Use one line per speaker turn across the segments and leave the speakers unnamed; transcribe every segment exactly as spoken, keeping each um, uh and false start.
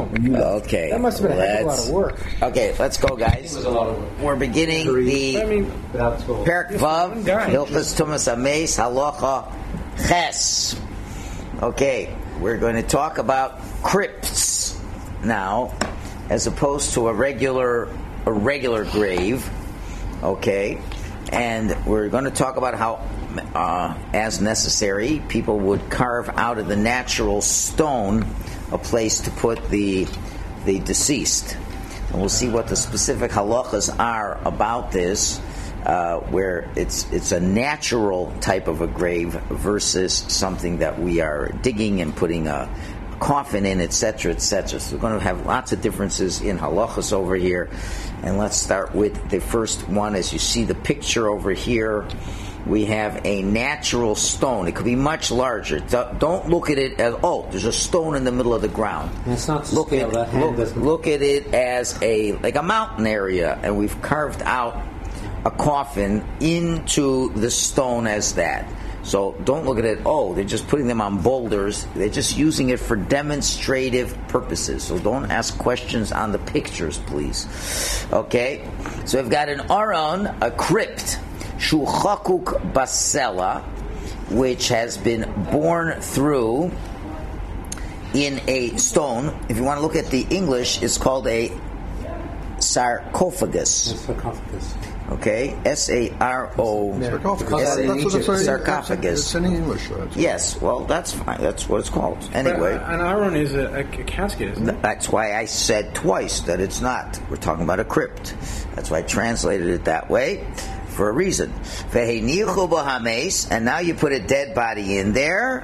stone.
Okay.
That must have been a heck of a lot of work.
Okay, let's go, guys.
It was a lot of work.
We're beginning the
I mean,
Perek Vav, Hilchos Tumas Hameis, Halacha Ches. Okay, we're going to talk about crypts now, as opposed to a regular a regular grave. Okay, and we're going to talk about how, uh, as necessary, people would carve out of the natural stone a place to put the the deceased. And we'll see what the specific halachas are about this, uh, where it's it's a natural type of a grave versus something that we are digging and putting a coffin in, et cetera, et cetera. So we're going to have lots of differences in halachas over here. And let's start with the first one. As you see the picture over here, we have a natural stone. It could be much larger. Don't look at it as, oh, there's a stone in the middle of the ground.
It's not to
look
scale.
at,
That hand
look,
doesn't-
look at it as a like a mountain area, and we've carved out a coffin into the stone as that. So don't look at it, oh, they're just putting them on boulders. They're just using it for demonstrative purposes. So don't ask questions on the pictures, please. Okay? So we've got an aron, a crypt, shu chakuk basela, which has been born through in a stone. If you want to look at the English, it's called a sarcophagus.
A sarcophagus.
Okay, S A R O
Sarcophagus.
S A-
That's what it's saying.
sarcophagus.
It's in English. Right?
Yes, well, that's fine. That's what it's called. Anyway,
But an aron is a, a, a casket, isn't it?
that's why I said twice that it's not. We're talking about a crypt. That's why I translated it that way for a reason. Vehenichu b'hameis, and now you put a dead body in there.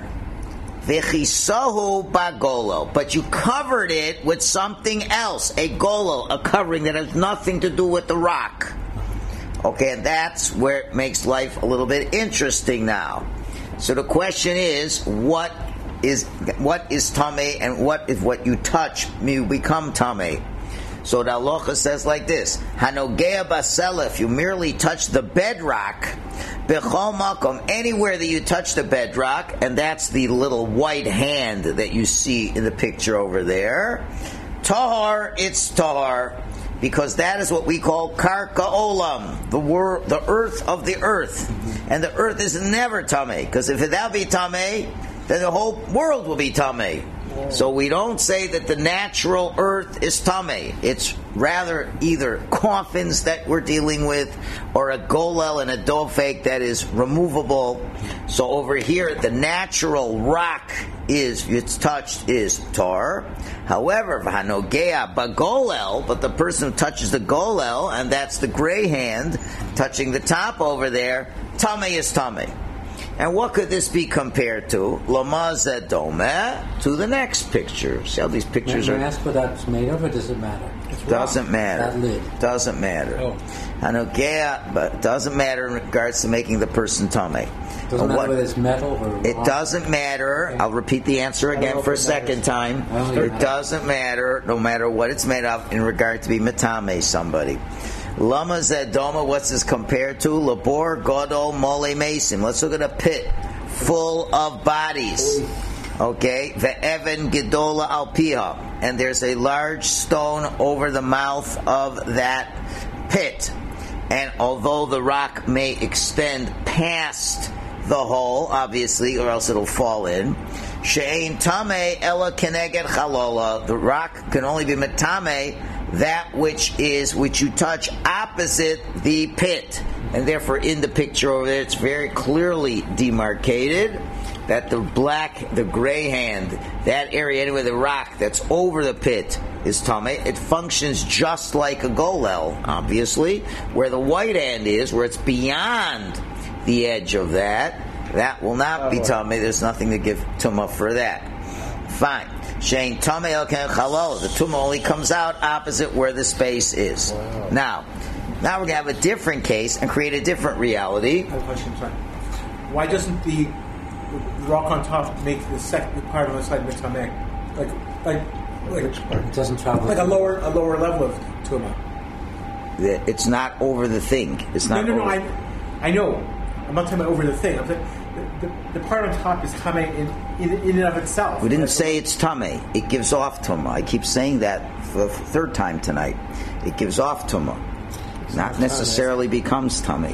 Vechisahu bagolo, but you covered it with something else, a golol, a covering that has nothing to do with the rock. Okay, and that's where it makes life a little bit interesting now. So the question is, what is what is tameh, and what if what you touch you become tameh? So the halacha says like this: Hanogea basela, if you merely touch the bedrock, b'chol makom, anywhere that you touch the bedrock, and that's the little white hand that you see in the picture over there, tahar, it's tahar. Because that is what we call karka olam, the wor- the earth of the earth. And the earth is never tameh. Because if that be tameh, then the whole world will be tameh. So we don't say that the natural earth is tameh. It's rather either coffins that we're dealing with, or a golel and a dofek that is removable. So over here, the natural rock is, it's touched, is tar. However, v'hanogea bagolel, but the person who touches the golel, and that's the gray hand touching the top over there, tameh is tameh. And what could this be compared to? Lama zedome, to the next picture. See how these pictures
May I
are?
ask what that's made of, or does it matter?
Doesn't matter.
That lid.
Doesn't matter.
Oh.
Hanogea, but doesn't matter in regards to making the person tameh.
Doesn't
And
matter
what-
whether it's metal or
It
rock.
doesn't matter. I'll repeat the answer
I don't
again
know
for a
if it
second
matters.
time.
I don't
It
even know.
doesn't matter, no matter what it's made of, in regard to be metame somebody. Lama zedoma, what's this compared to? Labor godol mole mason. Let's look at a pit full of bodies. Okay, ve'even gedola alpiha, and there's a large stone over the mouth of that pit. And although the rock may extend past the hole, obviously, or else it'll fall in, she'ein tameh ela keneged chalola, the rock can only be metame that which is, which you touch opposite the pit. And therefore, in the picture over there, it's very clearly demarcated that the black, the gray hand, that area anyway, the rock that's over the pit is tameh. It functions just like a golel, obviously, where the white hand is, where it's beyond the edge of that, that will not be tameh. There's nothing to give tumah for that. Fine. Shein tameh el ken chalol. The tumah only comes out opposite where the space is.
Wow.
Now, now we're going to have a different case and create a different reality.
I have a question, sorry. Why doesn't the rock on top make the second part on the side mitameh? Like, like, like,
It doesn't travel.
like a lower, a lower level of tumah.
The- It's not over the thing. It's
No,
not.
no, no.
over-
I, I know. I'm not talking about over the thing. I'm saying the, the part on top is tame in, in in and of itself.
We didn't say it's tummy. It gives off tumah. I keep saying that for the third time tonight. It gives off tumah. Not necessarily becomes tummy.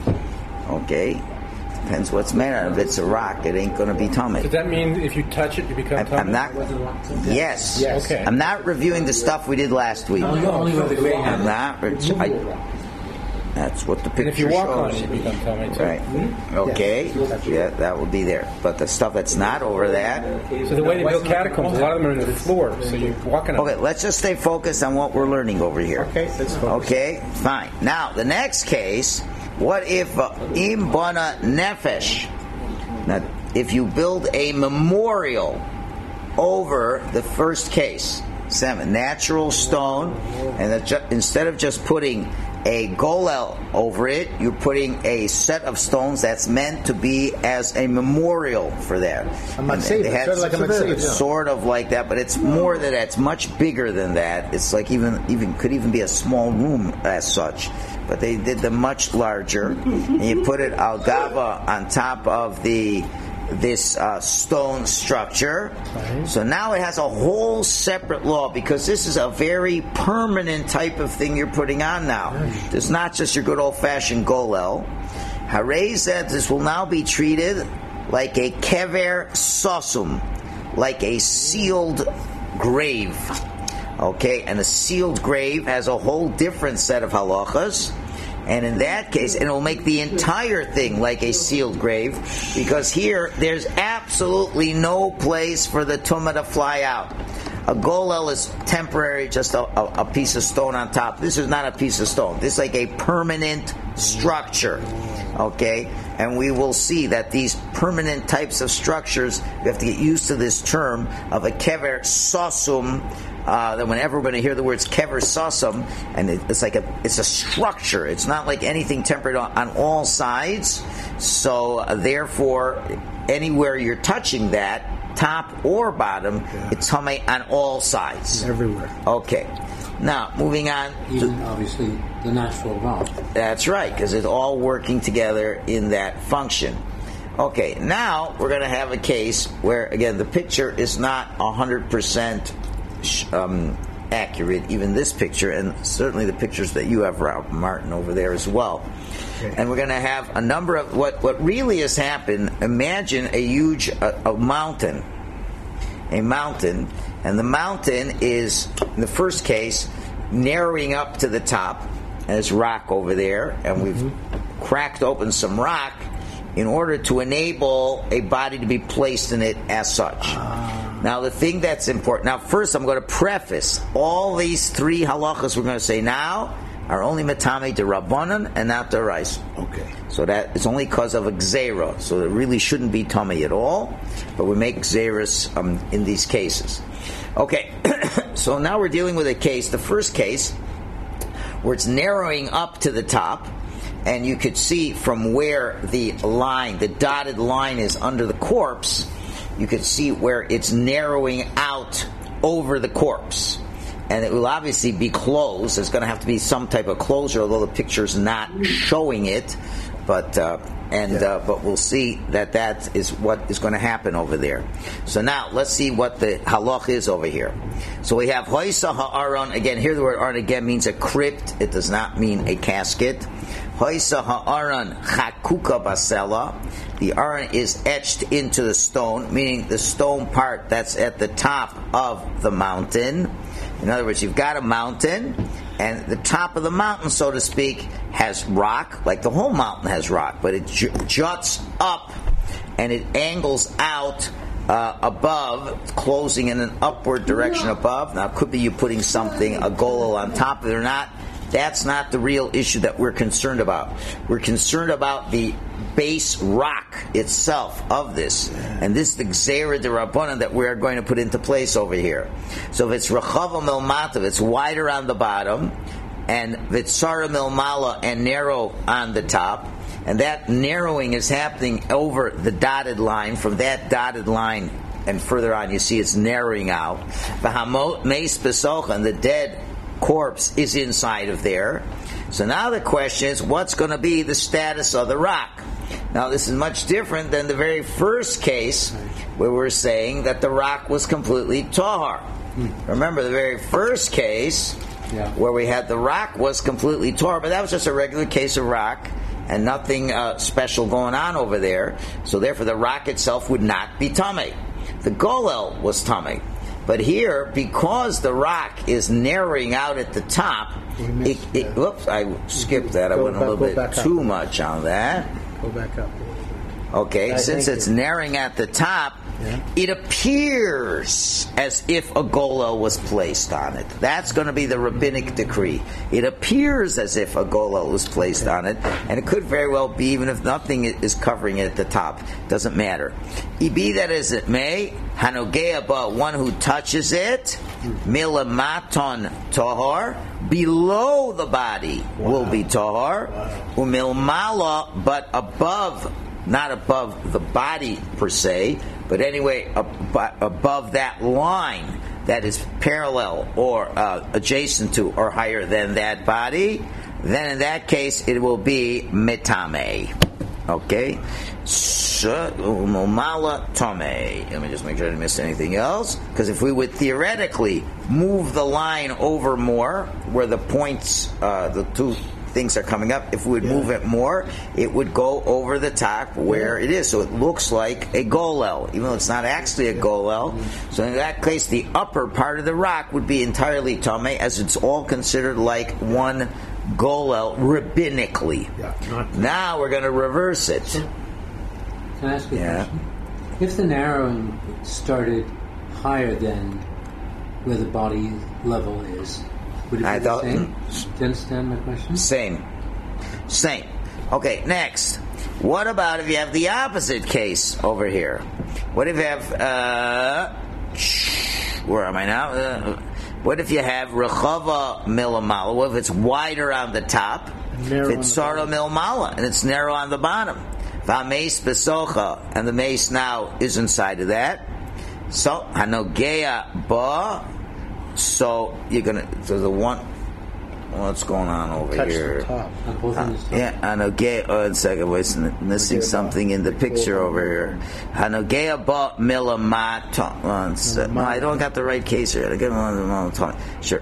Okay? Depends what's made out of. If it's a rock, it ain't going to be tummy.
Does that mean if you touch it, you become tummy?
I'm not. Yes.
Yes. Okay.
I'm not reviewing the stuff we did last week.
Only, only with the grey
I'm
happens.
not. I, that's what the picture
And if you walk on
shows.
it, you become tummy too.
Right. Okay. Yeah, that will be there. But the stuff that's not over that.
So the way they build catacombs, a lot of them are in the floor, so you're walking on
Okay, let's just stay focused on what we're learning over here.
Okay, let's focus.
Okay, fine. Now, the next case, what if uh, im bana nefesh? Now, if you build a memorial over the first case, seven, natural stone, and the, ju- instead of just putting a golel over it, you're putting a set of stones that's meant to be as a memorial for that.
A matzeva,
They had
sort of like a matzeva, yeah.
sort of like that, but it's more than that. It's much bigger than that. It's like even even could even be a small room as such. But they did them much larger, and you put it al gava on top of the this uh, stone structure.
Right.
So now it has a whole separate law because this is a very permanent type of thing you're putting on now. It's not just your good old-fashioned golel. Harei said this will now be treated like a kever sosum, like a sealed grave. Okay, and a sealed grave has a whole different set of halachas. And in that case, and it will make the entire thing like a sealed grave, because here there's absolutely no place for the tumah to fly out. A golel is temporary, just a, a, a piece of stone on top. This is not a piece of stone. This is like a permanent structure. Okay? And we will see that these permanent types of structures, we have to get used to this term of a kever sosum. Uh, that whenever we're going to hear the words kever sosum, and it, it's like a it's a structure. It's not like anything tempered on, on all sides. So uh, therefore, anywhere you're touching that, top or bottom,
Yeah.
it's tummy on all sides.
Everywhere.
Okay. Now moving on.
Even obviously the natural rock.
That's right, because it's all working together in that function. Okay. Now we're going to have a case where again the picture is not a hundred percent. Um, accurate, even this picture, and certainly the pictures that you have, Martin, over there as well. Okay. And we're going to have a number of what what really has happened. Imagine a huge a, a mountain, a mountain, and the mountain is in the first case narrowing up to the top. There's rock over there, and we've mm-hmm. cracked open some rock in order to enable a body to be placed in it as such. Uh. Now, the thing that's important... Now, first, I'm going to preface all these three halachas we're going to say now are only metame de rabbanan and not de rais.
Okay.
So that it's only because of a gzeira. So it really shouldn't be tummy at all, but we make gzeiras um, in these cases. Okay, so now we're dealing with a case, the first case, where it's narrowing up to the top, and you could see from where the line, the dotted line is under the corpse, you could see where it's narrowing out over the corpse. And it will obviously be closed. There's going to have to be some type of closure, although the picture's not showing it. But uh, and
yeah.
uh, but we'll see that that is what is going to happen over there. So now let's see what the halach is over here. So we have hoisa ha'aron. Again, here the word aron again means a crypt. It does not mean a casket. Hoisa ha'aron chakuka basela. The aron is etched into the stone, meaning the stone part that's at the top of the mountain. In other words, you've got a mountain, and the top of the mountain, so to speak, has rock, like the whole mountain has rock, but it j- juts up, and it angles out uh, above, closing in an upward direction above. Now, it could be you putting something, a golol on top of it or not. That's not the real issue that we're concerned about. We're concerned about the base rock itself of this. And this is the Gzeira de Rabbanan that we're going to put into place over here. So if it's Rechava Milmata, it's wider on the bottom, and Vitsara Milmala, and narrow on the top, and that narrowing is happening over the dotted line. From that dotted line and further on, you see it's narrowing out. V'hamot meis besocha, and the dead corpse is inside of there. So now the question is, what's going to be the status of the rock? Now, this is much different than the very first case where we're saying that the rock was completely tahar. Hmm. Remember, the very first case yeah. where we had the rock was completely tahar, but that was just a regular case of rock and nothing uh, special going on over there. So therefore, the rock itself would not be tamei. The golel was tamei. But here, because the rock is narrowing out at the top, it, it, whoops, I skipped that. I went a little bit too much on that.
Go back up.
Okay, I since it's it. narrowing at the top, yeah. it appears as if a golel was placed on it. That's going to be the rabbinic decree. It appears as if a golel was placed okay. on it, and it could very well be, even if nothing is covering it at the top. Doesn't matter. Be that as it may, hanogea ba, one who touches it, milamaton tahar, below the body wow. will be tahar, wow. umilmala, but above, not above the body per se, but anyway ab- above that line that is parallel or uh, adjacent to or higher than that body, then in that case it will be metame. Okay? Umala tame. Let me just make sure I didn't miss anything else. Because if we would theoretically move the line over more, where the points, uh, the two things are coming up, if we would yeah. move it more, it would go over the top where yeah. it is. So it looks like a golel, even though it's not actually a golel. Mm-hmm. So in that case, the upper part of the rock would be entirely tamei, as it's all considered like one golel rabbinically. Yeah, now we're going to reverse it.
Can I ask you a
yeah.
question? If the narrowing started higher than where the body level is, would it be
I
the
thought,
same? Do you understand my question?
Same. Same. Okay, next. What about if you have the opposite case over here? What if you have, uh, where am I now? Uh, what if you have rechava milamala? What if it's wider on the top? If it's sara milmala, and it's narrow on the bottom. V'ameis besocha, and the mace now is inside of that. So hanogea ba. So you're gonna. So the one. What's going on over
Touch
here?
The top.
Uh, yeah, hanogea. Oh, one second, we're missing something in the picture over here. Hanogea ba milamata. No, I don't got the right case here. I get one. Sure.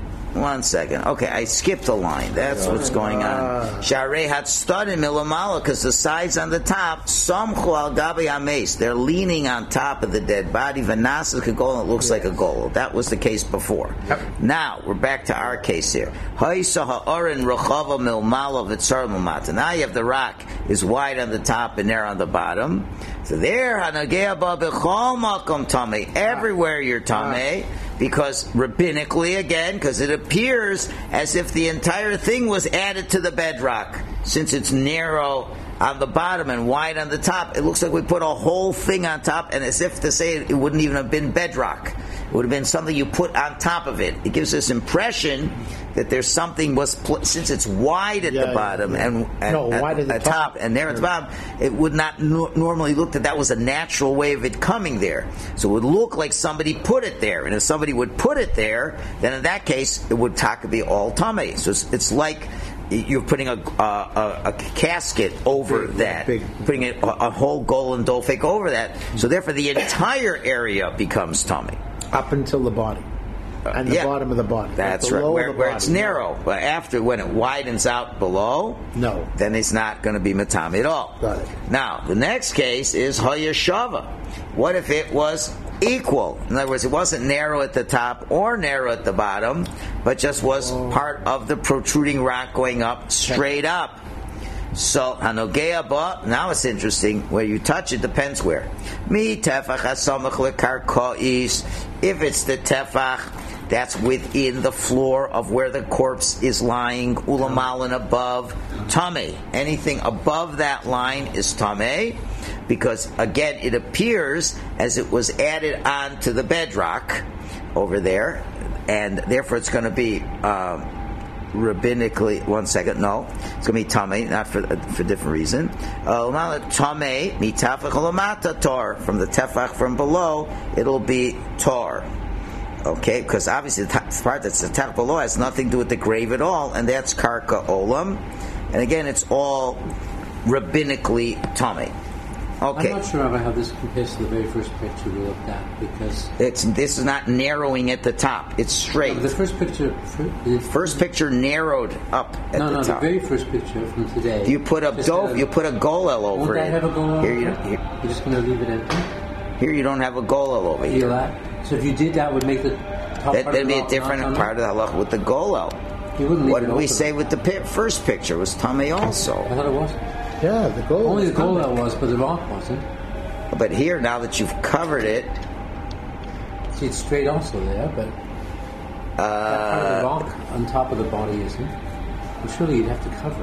One second. Okay, I skipped a line. That's what's going on. Sharei hatstadim milamala, because the sides on the top, samchu al gabi hameis, they're leaning on top of the dead body. Vanasa kagol, it looks like a goal. That was the case before. Now we're back to our case here. Ha'isa ha'arin rechava milmala v'tzar milmata. Now you have the rock is wide on the top and narrow on the bottom. So there, hanagea ba b'chol makom tamei. Everywhere you're tamei. Because rabbinically, again, because it appears as if the entire thing was added to the bedrock. Since it's narrow on the bottom and wide on the top, it looks like we put a whole thing on top, and as if to say it, it wouldn't even have been bedrock. It would have been something you put on top of it. It gives this impression that there's something was pl- since it's wide at yeah, the bottom yeah. and, and
no,
at,
wide at the
at
top.
top and there at the bottom, it would not no- normally look that that was a natural way of it coming there. So it would look like somebody put it there, and if somebody would put it there, then in that case it would taka be all tamei. So it's, it's like you're putting a, a, a, a casket over big, that, big. putting a, a whole golden dolfik over that. So therefore, the entire area becomes tamei.
Up until the body. And the
yeah,
bottom of the body.
That's right. Where, where it's narrow. But after, when it widens out below,
no,
then it's not going to be matami at all.
Got it.
Now, the next case is hayashava. What if it was equal? In other words, it wasn't narrow at the top or narrow at the bottom, but just was oh. part of the protruding rock going up straight up. So, hanogea ba, now it's interesting, where you touch it depends where. Mi tefach hasamach lekarkois, if it's the tefach that's within the floor of where the corpse is lying, ulamal and above, tamei. Anything above that line is tamei, because again, it appears as it was added on to the bedrock over there, and therefore it's going to be... Um, rabbinically, one second, no, it's going to be tamei, not for for different reason. Tamei mitafach lamata tar, from the tefach from below, it'll be tar. Okay, because obviously the part that's the tefach below has nothing to do with the grave at all, and that's karka olam. And again, it's all rabbinically tummy. Okay.
I'm not sure about how this compares to the very first picture we looked at, because
It's this is not narrowing at the top. It's straight.
no, the first picture, the
First picture narrowed up at
no,
the
no,
top.
the very first picture from today.
You put a
just
dove.
had
You put a golel
Won't
over
that
it.
have a goal?
Here you, here,
You're just going to leave it empty.
here you don't have a golel over
Feel
here.
that? So if you did that, would make the top
That,
part
that'd
of
be
the
a
rock
different
not
part of the halacha with the golel.
You wouldn't leave
What
it
did we
open.
say with the pi- first picture? It was tummy
I
also.
thought it was.
Yeah, the goal.
Only
is
the goal
coming.
that was, but the rock wasn't.
But here, now that you've covered it,
See, it's straight also there, but that part of the rock on top of the body isn't. Well, surely you'd have to cover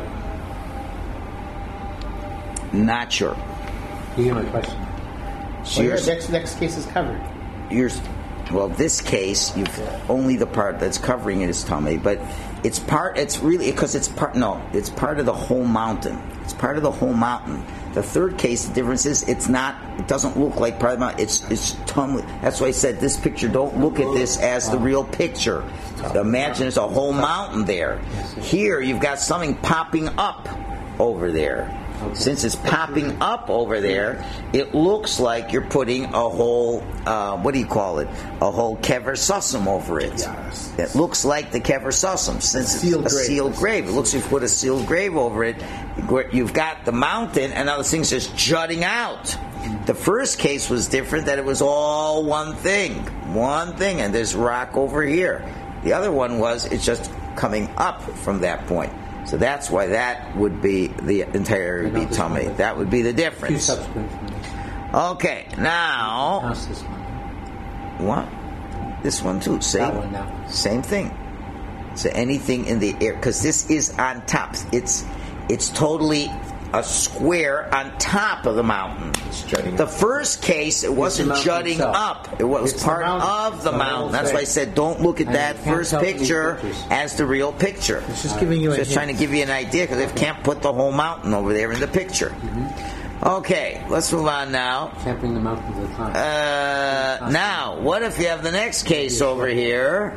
it.
not sure.
You hear my question?
So
Well,
you're,
yeah, next next case is covered.
you're, well, this case, you've only the part that's covering it is tummy, but it's part. It's really because it's part. No, it's part of the whole mountain. It's part of the whole mountain. The third case, the difference is it's not. It doesn't look like part of the mountain. It's it's tummy. That's why I said this picture. Don't look at this as the real picture. Imagine there's a whole mountain there. Here, you've got something popping up over there. Since it's popping up over there, it looks like you're putting a whole, uh, what do you call it? A whole kever sussum over it.
Yes.
It looks like the kever sussum, since it's
Sealed
a
grave.
sealed grave. It looks like you put a sealed grave over it. You've got the mountain, and now this thing's just jutting out. The first case was different, that it was all one thing. One thing, and there's rock over here. The other one was, it's just coming up from that point. So that's why that would be the entire
Not this
tummy.
one.
That would be the
Two
difference.
subsequent from this.
Okay, now
Past this one.
what? This one too. See,
That one now.
same thing. So anything in the air, because this is on top. It's it's totally a square on top of the mountain.
jutting
The
up.
first case, it wasn't
mountain
jutting
itself.
up. It was
It's the
part
mountain.
of the
It's the
mountain.
whole
That's why I
thing.
said don't look at
And
that
you can't
first
tell from these
picture
pictures.
as the real picture.
It's just giving you a
Just trying to
hint.
give you an idea because they can't put the whole mountain over there in the picture. Okay, let's move on now.
Can't bring the mountain to the top.
Uh, now, what if you have the next case over here?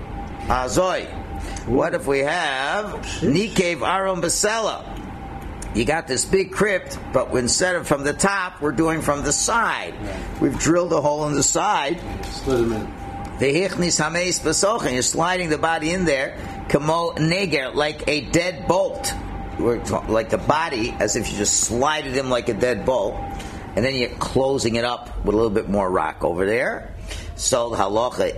Azoy. What if we have Nikev Aron Basela? You got this big crypt, but instead of from the top, we're doing from the side. We've drilled a hole in the side.
Slit them in.
Vehichnis hameis besochen. You're sliding the body in there, kamo neger, like a dead bolt. We're t- like the body, as if you just slide it in like a dead bolt, and then you're closing it up with a little bit more rock over there. So the halacha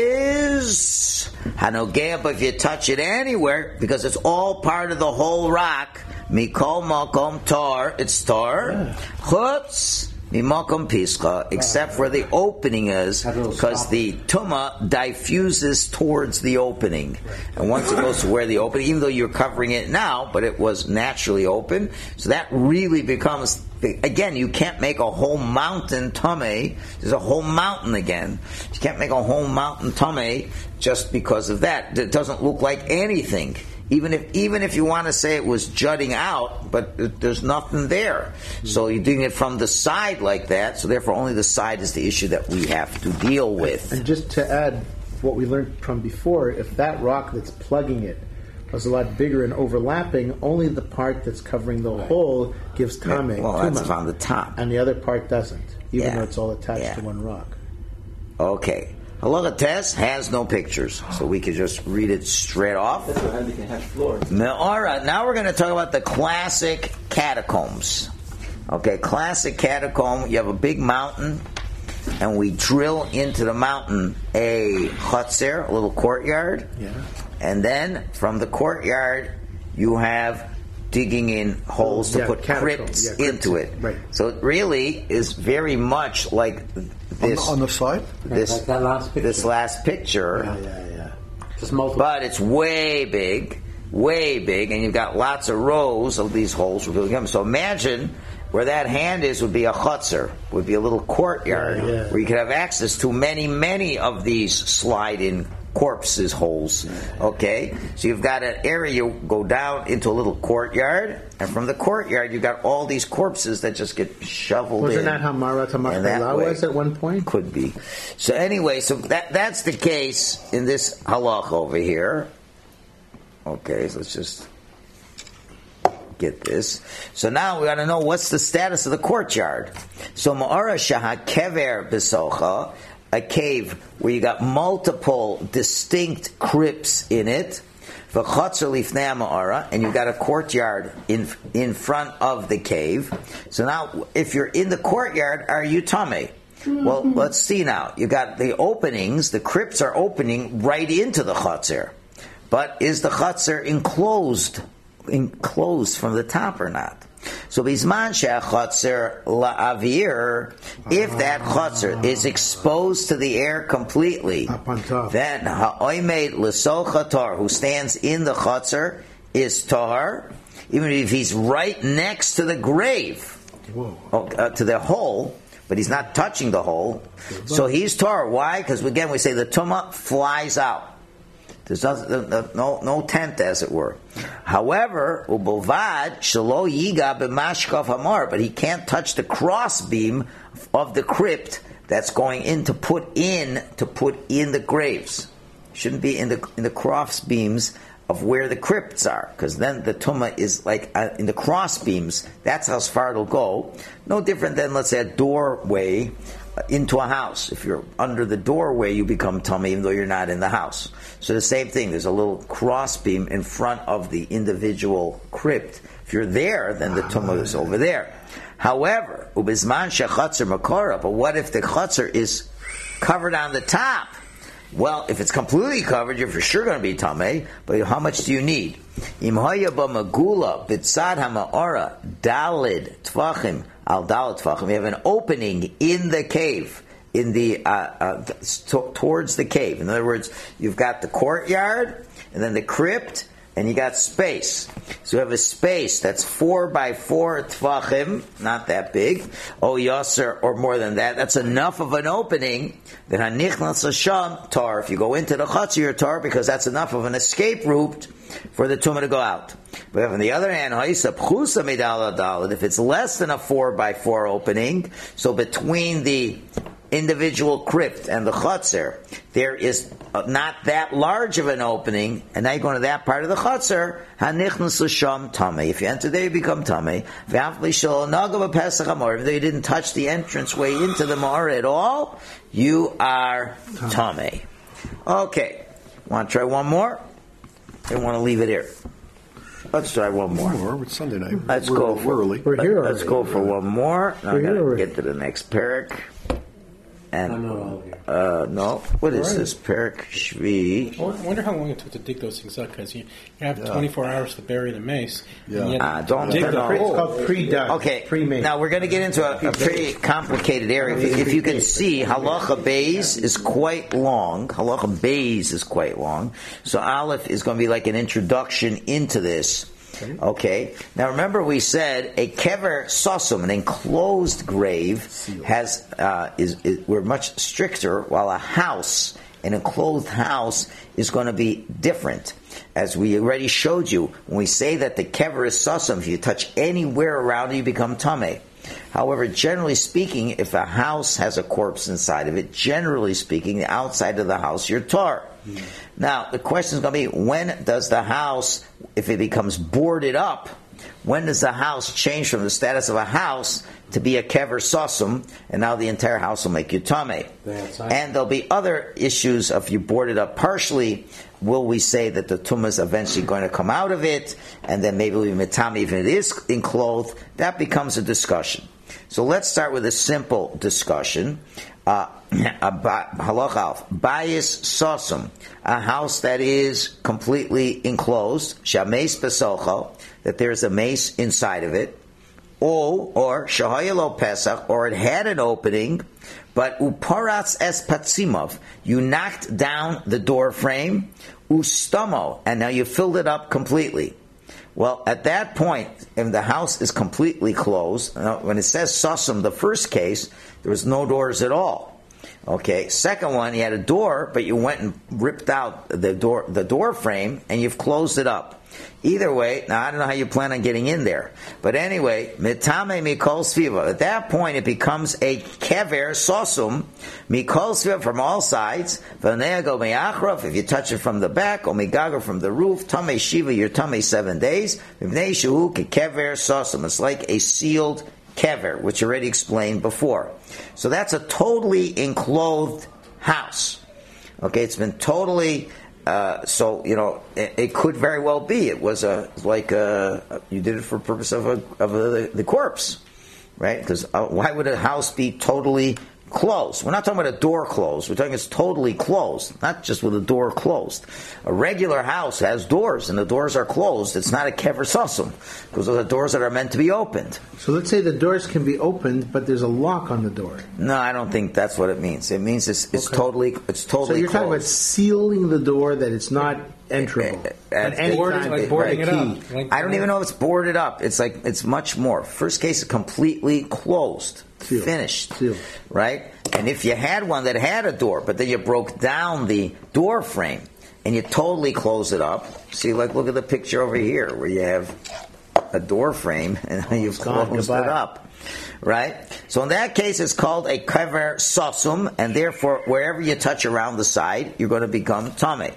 is hanogea, but if you touch it anywhere, because it's all part of the whole rock, mikol makom tar, it's tar. Chutz mimakom pischa, except where the opening is, because the tuma diffuses towards the opening, and once it goes to where the opening, even though you're covering it now, but it was naturally open, so that really becomes. Again, you can't make a whole mountain tummy. There's a whole mountain again. You can't make a whole mountain tummy just because of that. It doesn't look like anything. Even if even if you want to say it was jutting out, but there's nothing there. So you're doing it from the side like that. So therefore, only the side is the issue that we have to deal with.
And just to add what we learned from before, if that rock that's plugging it was a lot bigger and overlapping, only the part that's covering the hole gives tame.
Well,
tuma,
that's on the top.
and the other part doesn't, even
Yeah.
though it's all attached
Yeah.
to one rock.
Okay. Halacha test has no pictures, so we could just read it straight off.
That's why they can have floors.
All right, now we're going to talk about the classic catacombs. Okay, classic catacomb. You have a big mountain, and we drill into the mountain a chutzer, a little courtyard.
Yeah.
And then from the courtyard, you have digging in holes to
Yeah,
put
catacomb,
crypts
yeah, crypts,
into it.
right.
So it really is very much like this.
On the side?
this
Like that last picture.
this last picture.
Yeah, yeah, yeah.
Just multiple.
But it's way big, way big, and you've got lots of rows of these holes. So imagine where that hand is would be a chutzer, would be a little courtyard
Yeah, yeah.
where you could have access to many, many of these slide-in corpses holes. Okay, so you've got an area, you go down into a little courtyard, and from the courtyard you've got all these corpses that just get shoveled
Wasn't
in.
that how Marat
And that
HaMachpelah
way-
was at one point?
Could be. So anyway, so that that's the case in this halach over here. Okay, so let's just get this. So now we got to know what's the status of the courtyard. So Ma'ara Shaha Kever Besocha, a cave where you got multiple distinct crypts in it. V'chotzer lifnei Ma'ara, and you got a courtyard in in front of the cave. So now, if you're in the courtyard, are you tamei? Well, let's see now. You got the openings. The crypts are opening right into the chotzer. But is the chotzer enclosed, enclosed from the top or not? So bisman she'achotzer la'avir, if that chotzer is exposed to the air completely, then ha'oimed l'socha tar, who stands in the chotzer, is tar, even if he's right next to the grave, uh, to the hole, but he's not touching the hole. So he's tar. Why? Because again, we say the tumah flies out. There's no, no, no tent, as it were. However, ubovad shelo yiga b'mashkav hamar, but he can't touch the cross beam of the crypt that's going in to put in to put in the graves. Shouldn't be in the in the cross beams of where the crypts are, because then the tumah is like uh, in the cross beams. That's how far it'll go. No different than, let's say, a doorway into a house. If you're under the doorway, you become tummy, even though you're not in the house. So the same thing. There's a little cross beam in front of the individual crypt. If you're there, then the tumah is over there. However, ubizman shechatzer makora. But what if the chatzer is covered on the top? Well, if it's completely covered, you're for sure going to be tamei. But how much do you need? Im haya b'magula b'tzad ha'ma'ara dalid tvachim al dalid tvachim. You have an opening in the cave, in the uh, uh, t- towards the cave. In other words, you've got the courtyard and then the crypt, and you got space. So you have a space that's four by four tvachim, not that big. Oh, yasser, or more than that. That's enough of an opening. Then hanichnas hasham tar. If you go into the chatzir, you're tar, because that's enough of an escape route for the tumah to go out. But on the other hand, if it's less than a four by four opening, so between the individual crypt and the chutzner, there is not that large of an opening, and now you go into that part of the chutzner, hanichnas l'sham tamei. If you enter there, you become tamei. Even though you didn't touch the entrance way into the ma'ara at all, you are tamei. Okay, want to try one more? I want to leave it here. Let's try one more.
One more. It's Sunday night.
Let's
we're,
go. For,
we're early.
We're here
let's go for one more. Now I got to get to the next parak. And
I'm not all here.
Uh, no, what is
right.
this? Parak Shvi.
I wonder how long it took to dig those things up, because you, you have yeah. twenty-four hours to bury the mace.
Yeah.
And yet
Uh, don't
dig
no,
the
no.
It's
hole.
called pre-dug.
Okay,
Pre-made.
now we're going to get into a, a pretty complicated area. If you, if you can see, Halacha Beis is quite long. Halacha Beis is quite long. So Aleph is going to be like an introduction into this. Okay. Now remember, we said a kever sosum, an enclosed grave, has uh, is, is we're much stricter, while a house, an enclosed house, is going to be different. As we already showed you, when we say that the kever is sosum, if you touch anywhere around it, you become tamei. However, generally speaking, if a house has a corpse inside of it, generally speaking, the outside of the house, you're tar. Mm. Now, the question is going to be, when does the house, if it becomes boarded up, when does the house change from the status of a house to be a kever sosum, and now the entire house will make you tamei? And there'll be other issues of you board it up partially. Will we say that the tumah is eventually going to come out of it, and then maybe we'll be metame even if it is enclosed? That becomes a discussion. So let's start with a simple discussion. Uh, Halach Alf, bayis sosum, a house that is completely enclosed, shameis besocho, that there's a mace inside of it, or or shahayelo pesach, or it had an opening, but uparatz es patzimov, you knocked down the door frame, ustamo, and now you filled it up completely. Well, at that point, if the house is completely closed, when it says sosum, the first case, there was no doors at all. Okay. Second one, you had a door, but you went and ripped out the door, the door frame, and you've closed it up. Either way, now I don't know how you plan on getting in there, but anyway, mitame mikol sviva. At that point, it becomes a kever sosum mikol sviva from all sides. V'neago me'achrav, if you touch it from the back, or migago from the roof. Tame shiva, your tame seven days. V'nei shuhu kever sosum. It's like a sealed kever, which I already explained before. So that's a totally enclosed house. Okay, it's been totally. Uh, so you know, it, it could very well be it was a like a, you did it for the purpose of a, of a, the corpse, right? Because uh, why would a house be totally closed? We're not talking about a door closed. We're talking it's totally closed, not just with a door closed. A regular house has doors, and the doors are closed. It's not a kever sosum because those are doors that are meant to be opened.
So let's say the doors can be opened, but there's a lock on the door.
No, I don't think that's what it means. It means it's, it's
Okay.
totally it's totally.
So you're
closed.
talking about sealing the door that it's not enterable.
At
At any
boarding-
time,
like
by
boarding it
key.
up. Like-
I don't even know if it's boarded up. It's like it's much more. First case is completely closed,
Sealed.
finished,
Sealed.
right? And if you had one that had a door, but then you broke down the door frame and you totally close it up. See, like look at the picture over here where you have a door frame and you've
gone.
closed
Goodbye.
it up, right? So in that case, it's called a kever sosum, and therefore wherever you touch around the side, you're going to become tameh.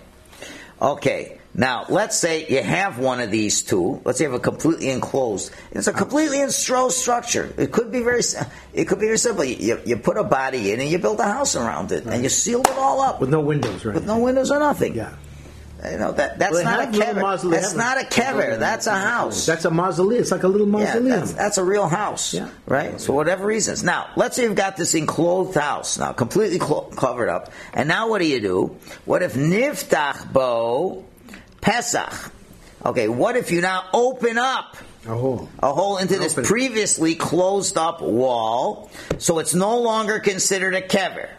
Okay. Now, let's say you have one of these two. Let's say you have a completely enclosed. It's a completely enclosed structure. It could be very. It could be very simple. You, you put a body in and you build a house around it, right. And you seal it all up
With no windows, right?
with no windows or nothing.
Yeah.
You know that that's
Well, they
not a
have little
kever.
mausole-
That's
they
not a
have
kever. That's a house.
That's a mausoleum. It's like a little
Yeah,
mausoleum.
that's, that's a real house,
Yeah.
right? So whatever reasons. Now, let's say you've got this enclosed house now, completely clo- covered up, and now what do you do? What if niftach bo Pesach? Okay, what if you now open up
a hole.
a hole into this
Open it.
previously closed up wall, so it's no longer considered a kever?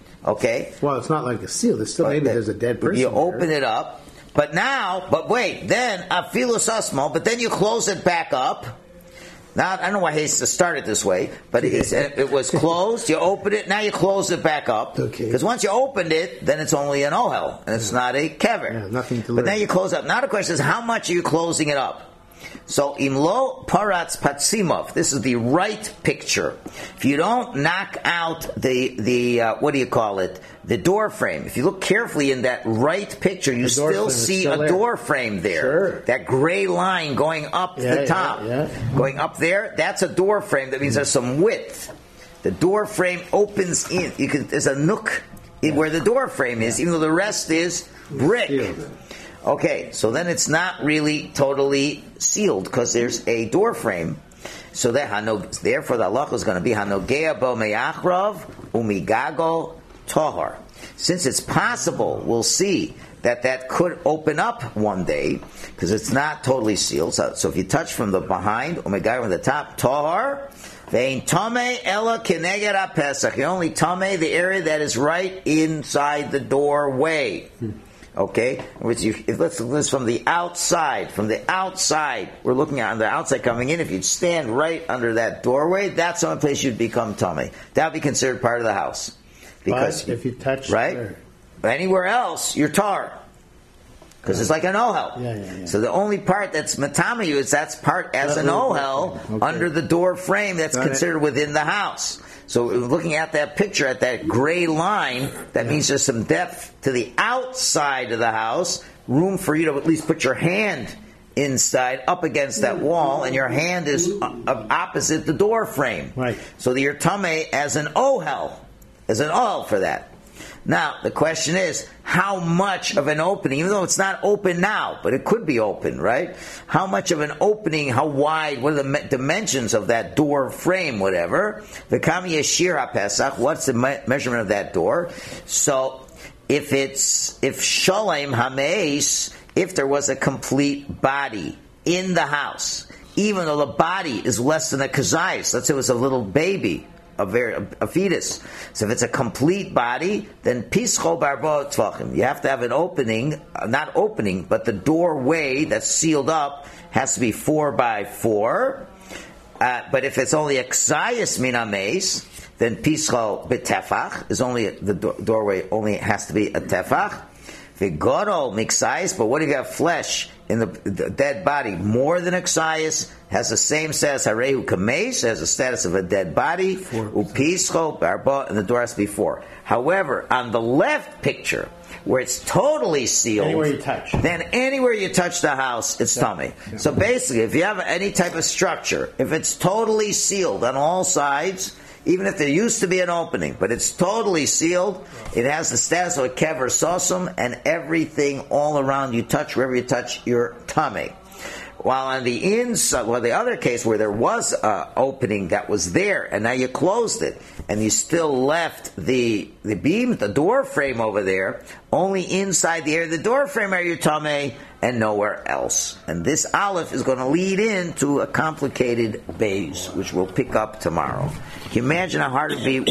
Okay,
Well, it's not like a seal. There's still maybe there's a dead person.
you
there.
open it up, but now, but wait, then afilu sasmo, but then you close it back up. Now, I don't know why he started this way, but it's, it was closed, you open it, now you close it back up.
Okay.
Because once you opened it, then it's only an ohel, and it's not a kever.
Yeah, nothing to
But
learn.
then you close up. Now the question is, how much are you closing it up? So, imlo paratz patsimov. This is the right picture. If you don't knock out the the uh, what do you call it? The door frame. If you look carefully in that right picture, you
The door
still
frame is
see
still
a
there.
door frame there.
Sure.
That gray line going up
Yeah,
the
yeah,
top,
yeah.
going up there. That's a door frame. That means there's some width. The door frame opens in. You can. There's a nook in where the door frame is, even though the rest is brick.
Sealed.
Okay, so then it's not really totally sealed because there's a door frame. So that hanog, therefore the halacha is going to be hanogea bo me'achrav umigago tohar. Since it's possible, we'll see that that could open up one day because it's not totally sealed. So, so if you touch from the behind umigago from the top tohar. Vein tame ella keneged ha-pesach. You only tame the area that is right inside the doorway. Okay, which you, if let's look at this from the outside. From the outside, we're looking at on the outside coming in. If you'd stand right under that doorway, that's the only place you'd become tummy. That would be considered part of the house. Because
But if you touch
right
there.
anywhere else, you're tar. Because it's like an ohel.
Yeah, yeah, yeah.
So the only part that's matama you is that's part as
That
an
little
ohel
part, okay.
under the door frame that's
Got it.
considered within the house. So looking at that picture, at that gray line, that means there's some depth to the outside of the house, room for you to at least put your hand inside, up against that wall, and your hand is uh, opposite the door frame.
Right.
So that you're tame as an ohel, as an ohel for that. Now, the question is, how much of an opening, even though it's not open now, but it could be open, right? How much of an opening, how wide, what are the me- dimensions of that door frame, whatever? The Kami Yeshir HaPesach, what's the me- measurement of that door? So, if it's, if Shalem HaMeis, if there was a complete body in the house, even though the body is less than a kazayis, let's say it was a little baby, a very a, a fetus. So if it's a complete body, then pischo barbo tvachim. You have to have an opening, uh, not opening, but the doorway that's sealed up has to be four by four. Uh, but if it's only a ksayis min hameis, then pischal betefach is only the do- doorway only has to be a tefach. V'godol miksayis, but what do you got? Flesh in the, the dead body more than exayis has the same status. Harehu kamesh has the status of a dead body. Upischo barba, and the door has to be four. However, on the left picture, where it's totally sealed,
anywhere you touch,
then anywhere you touch the house, it's yeah. tummy. Yeah. So basically, if you have any type of structure, if it's totally sealed on all sides, even if there used to be an opening, but it's totally sealed, it has the status of a kever sosum, and everything all around you touch, wherever you touch, your tummy. While on the inside, well, the other case where there was an opening that was there, and now you closed it, and you still left the the beam, the door frame over there, only inside the area of the door frame are your tummy, and nowhere else. And this aleph is going to lead into a complicated base, which we'll pick up tomorrow. Can you imagine how hard it would be